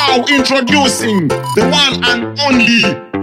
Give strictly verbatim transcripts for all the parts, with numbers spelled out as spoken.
Now introducing the one and only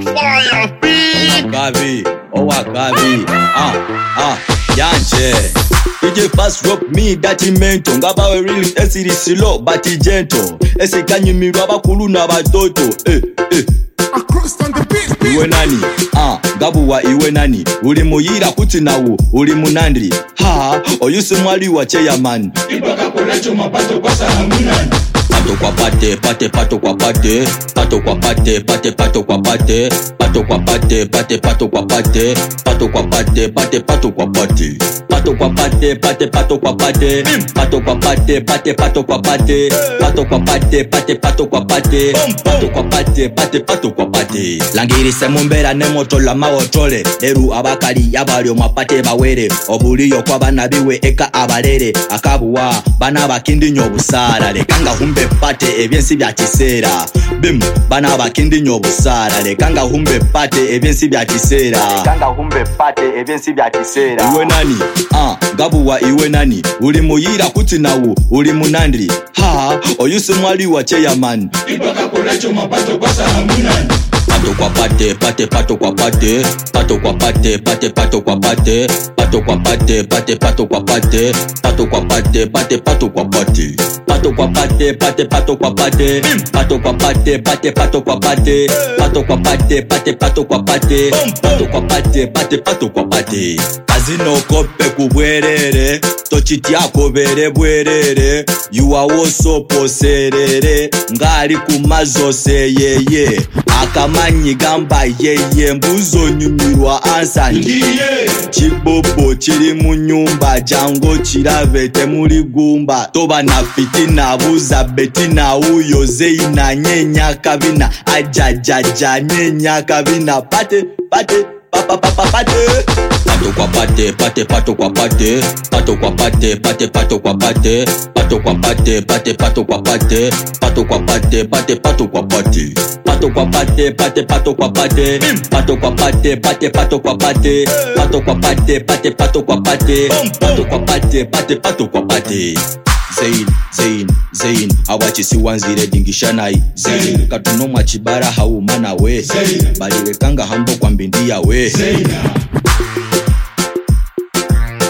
Fire P. Gavi, oh Gavi, ah ah, Yanje. D J Fast Rock me that mento ngaba we really esiri slow but gentle. Ese kanyumirwa bakulu na batoto. Eh eh. Across on the beat. Iwe nani? Ah, gabuwa iwe nani? Uli muyira kuti nawo, uli munandri. Ha, oyuse mwali wa chairman. Ibaka kolecho mapato kwa sahamunani. Pato kwa pate, pate pato kwa pate, pato kwa pate, pate pato kwa pate, pato kwa pate, pate pato kwa pate, pato kwa pate, pate pato kwa pate, pato kwa pate, pate pato kwa pate, pato kwa pate, pate pato kwa pate, pato kwa pate, pate pato kwa pate, pato kwa pate, pate pato kwa pate. Langiri se mumbera ne moto la mawotole, eru abakali yabalyo mapate bawere, obuliyo kwa bana biwe eka abalere, akabuwa bana bakindi nyobusara, lekanga humbe pate ebyensi bya kisera bim bana bakindi nyobusara lekanga humbe pate ebyensi bya kisera lekanga humbe pate ebyensi bya kisera. Iwe nani? Ah, gabuwa iwe nani? Uli muyira kuti nawo, uli munandri. Ha, oyuse mwali wa chairman. Ibaka kolecho mapato kwa sahamunani. Pato kwa pate, pate pato kwa pate, pato kwa pate, pate pato kwa pate, pato kwa pate, pate pato kwa pate, pato kwa pate, pate pato kwa pate, pato kwa pate, pate pato kwa pate, pato kwa pate, pate pato kwa pate, pato kwa pate, pate pato kwa pate, pato kwa pate, pate pato kwa pate. Kazino kope kubwerere, tochiti yako bere bwerere, yuwa woso poserere, ngari kumazo seyeye, akamanyi gamba yeye, mbuzo nyumirwa ansa ndiye, chibobo chiri munyumba, jango chirave temuri gumba, toba na fitina buza betina uyo zeina nyenya kabina, ajajaja nyenya kabina, pate pate papa papa pate. Pato kwa pate, pate pato kwa pate, pato kwa pate, pate pato kwa pate, pato kwa pate, pate pato kwa pate, pato kwa pate, pate pato kwa pate, pato kwa pate, pate pato kwa pate, pato kwa pate, pate pato kwa pate, pato kwa pate, pate pato kwa pate, pato kwa pate, pate pato kwa pate. Zain, Zain, Zain, awachi siwanzire dingishanai Zain, katuno mwachibara hau mana we Zain, balile kanga hambo kwa mbindia we Zain.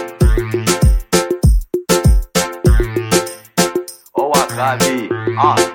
Oh, Gavi, ah.